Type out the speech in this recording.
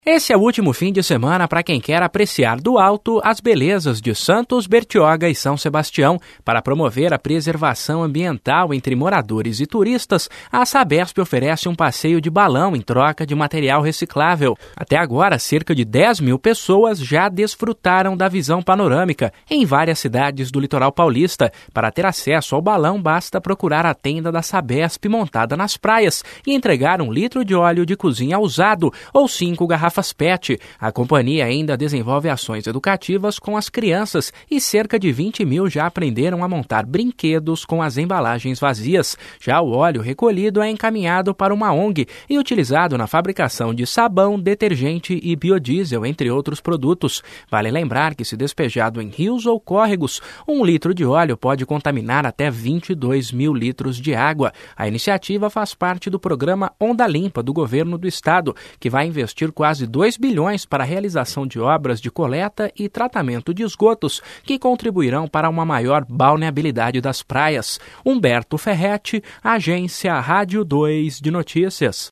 Esse é o último fim de semana para quem quer apreciar do alto as belezas de Santos, Bertioga e São Sebastião. Para promover a preservação ambiental entre moradores e turistas, a Sabesp oferece um passeio de balão em troca de material reciclável. Até agora, cerca de 10 mil pessoas já desfrutaram da visão panorâmica em várias cidades do litoral paulista. Para ter acesso ao balão, basta procurar a tenda da Sabesp montada nas praias e entregar 1 litro de óleo de cozinha usado ou 5 garrafas PET. A companhia ainda desenvolve ações educativas com as crianças e cerca de 20 mil já aprenderam a montar brinquedos com as embalagens vazias. Já o óleo recolhido é encaminhado para uma ONG e utilizado na fabricação de sabão, detergente e biodiesel, entre outros produtos. Vale lembrar que, se despejado em rios ou córregos, 1 litro de óleo pode contaminar até 22 mil litros de água. A iniciativa faz parte do programa Onda Limpa do governo do estado, que vai investir quase 2 bilhões para a realização de obras de coleta e tratamento de esgotos que contribuirão para uma maior balneabilidade das praias. Humberto Ferretti, Agência Rádio 2 de Notícias.